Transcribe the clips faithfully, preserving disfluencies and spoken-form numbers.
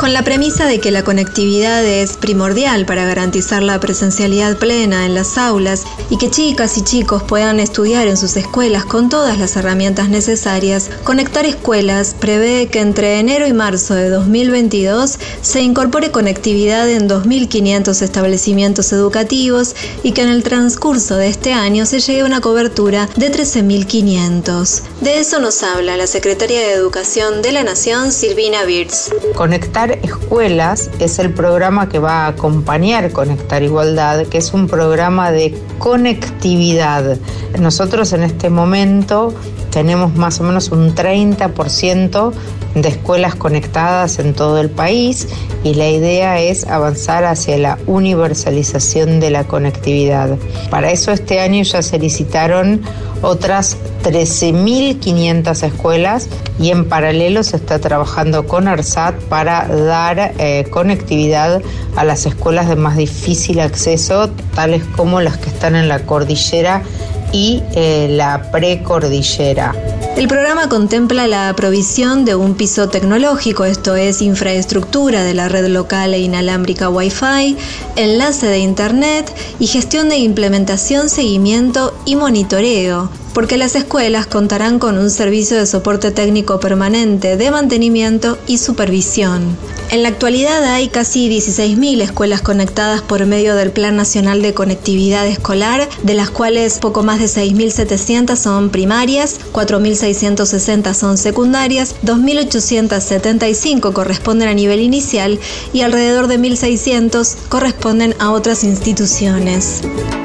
Con la premisa de que la conectividad es primordial para garantizar la presencialidad plena en las aulas y que chicas y chicos puedan estudiar en sus escuelas con todas las herramientas necesarias, Conectar Escuelas prevé que entre enero y marzo de dos mil veintidós se incorpore conectividad en dos mil quinientos establecimientos educativos y que en el transcurso de este año se llegue a una cobertura de trece mil quinientos. De eso nos habla la Secretaria de Educación de la Nación, Silvina Birz. Conectar Escuelas es el programa que va a acompañar Conectar Igualdad, que es un programa de conectividad. Nosotros en este momento tenemos más o menos un treinta por ciento de escuelas conectadas en todo el país y la idea es avanzar hacia la universalización de la conectividad. Para eso este año ya se licitaron otras trece mil quinientas escuelas y en paralelo se está trabajando con ARSAT para dar eh, conectividad a las escuelas de más difícil acceso, tales como las que están en la cordillera y eh, la precordillera. El programa contempla la provisión de un piso tecnológico, esto es infraestructura de la red local e inalámbrica Wi-Fi, enlace de Internet y gestión de implementación, seguimiento y monitoreo, porque las escuelas contarán con un servicio de soporte técnico permanente de mantenimiento y supervisión. En la actualidad hay casi dieciséis mil escuelas conectadas por medio del Plan Nacional de Conectividad Escolar, de las cuales poco más de seis mil setecientas son primarias, cuatro mil seiscientas sesenta son secundarias, dos mil ochocientas setenta y cinco corresponden a nivel inicial y alrededor de mil seiscientos corresponden a otras instituciones.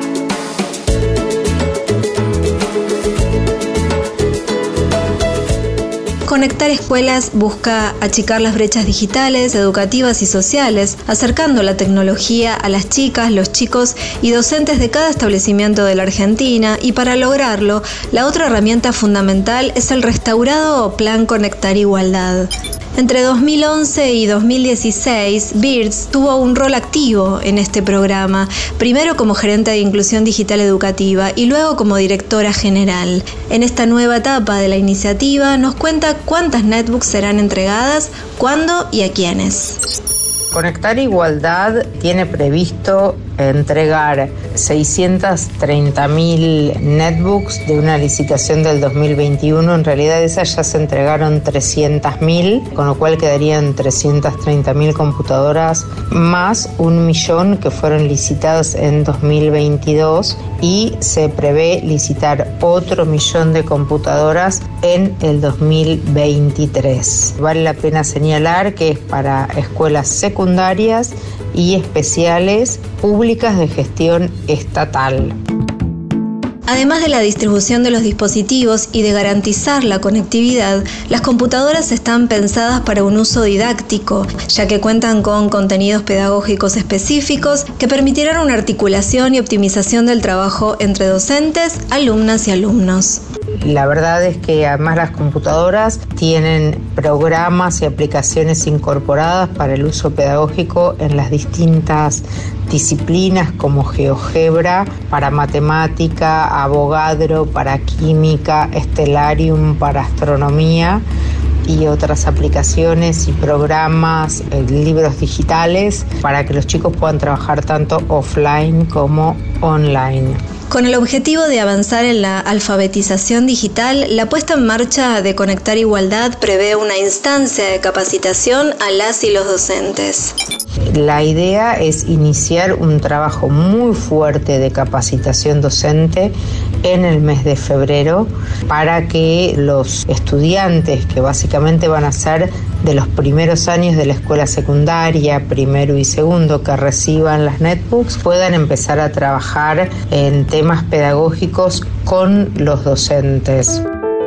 Conectar Escuelas busca achicar las brechas digitales, educativas y sociales, acercando la tecnología a las chicas, los chicos y docentes de cada establecimiento de la Argentina, y para lograrlo, la otra herramienta fundamental es el restaurado Plan Conectar Igualdad. Entre dos mil once y dos mil dieciséis, Birz tuvo un rol activo en este programa, primero como gerente de inclusión digital educativa y luego como directora general. En esta nueva etapa de la iniciativa nos cuenta cuántas netbooks serán entregadas, cuándo y a quiénes. Conectar Igualdad tiene previsto entregar seiscientas treinta mil netbooks de una licitación del dos mil veintiuno. En realidad esas ya se entregaron trescientas mil, con lo cual quedarían trescientas treinta mil computadoras más un millón que fueron licitadas en dos mil veintidós y se prevé licitar otro millón de computadoras en el dos mil veintitrés. Vale la pena señalar que es para escuelas secundarias y especiales públicas de gestión estatal. Además de la distribución de los dispositivos y de garantizar la conectividad, las computadoras están pensadas para un uso didáctico, ya que cuentan con contenidos pedagógicos específicos que permitirán una articulación y optimización del trabajo entre docentes, alumnas y alumnos. La verdad es que además las computadoras tienen programas y aplicaciones incorporadas para el uso pedagógico en las distintas disciplinas como GeoGebra, para matemática, Avogadro para química, Stellarium para astronomía y otras aplicaciones y programas, eh, libros digitales para que los chicos puedan trabajar tanto offline como online. Con el objetivo de avanzar en la alfabetización digital, la puesta en marcha de Conectar Igualdad prevé una instancia de capacitación a las y los docentes. La idea es iniciar un trabajo muy fuerte de capacitación docente en el mes de febrero para que los estudiantes, que básicamente van a ser de los primeros años de la escuela secundaria, primero y segundo, que reciban las netbooks, puedan empezar a trabajar en temas pedagógicos con los docentes.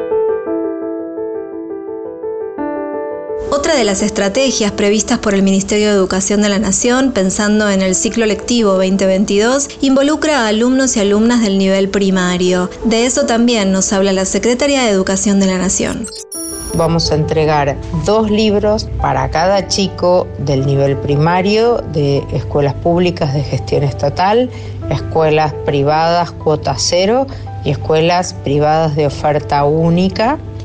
Otra de las estrategias previstas por el Ministerio de Educación de la Nación, pensando en el ciclo lectivo veinte veintidós, involucra a alumnos y alumnas del nivel primario. De eso también nos habla la Secretaría de Educación de la Nación. Vamos a entregar dos libros para cada chico del nivel primario de escuelas públicas de gestión estatal, escuelas privadas cuota cero y escuelas privadas de oferta única.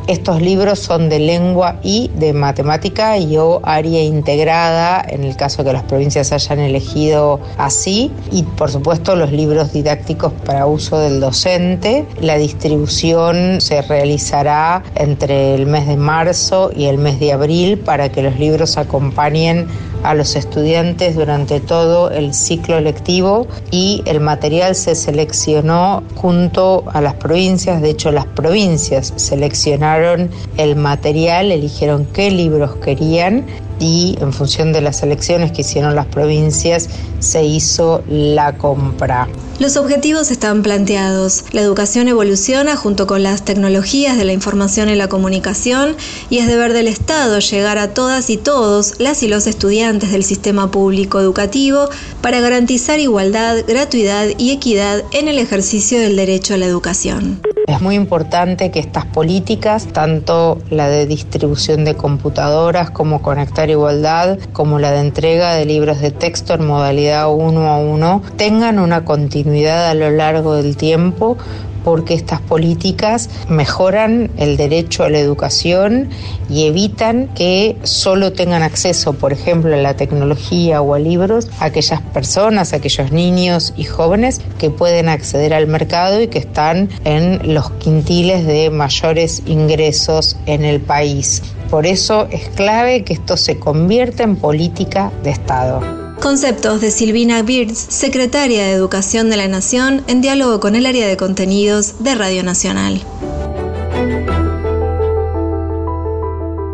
Estos libros son de lengua y de matemática y o área integrada, en el caso que las provincias hayan elegido así, y por supuesto los libros didácticos para uso del docente. La distribución se realizará entre el mes de marzo y el mes de abril para que los libros acompañen a los estudiantes durante todo el ciclo lectivo, y el material se seleccionó junto a las provincias. De hecho, las provincias seleccionaron el material, eligieron qué libros querían y en función de las selecciones que hicieron las provincias se hizo la compra. Los objetivos están planteados. La educación evoluciona junto con las tecnologías de la información y la comunicación, y es deber del Estado llegar a todas y todos, las y los estudiantes del sistema público educativo, para garantizar igualdad, gratuidad y equidad en el ejercicio del derecho a la educación. Es muy importante que estas políticas, tanto la de distribución de computadoras como Conectar Igualdad, como la de entrega de libros de texto en modalidad uno a uno, tengan una continuidad a lo largo del tiempo, porque estas políticas mejoran el derecho a la educación y evitan que solo tengan acceso, por ejemplo, a la tecnología o a libros, aquellas personas, aquellos niños y jóvenes que pueden acceder al mercado y que están en los quintiles de mayores ingresos en el país. Por eso es clave que esto se convierta en política de Estado. Conceptos de Silvina Birz, secretaria de Educación de la Nación, en diálogo con el área de contenidos de Radio Nacional.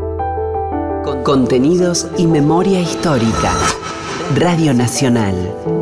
Contenidos y memoria histórica. Radio Nacional.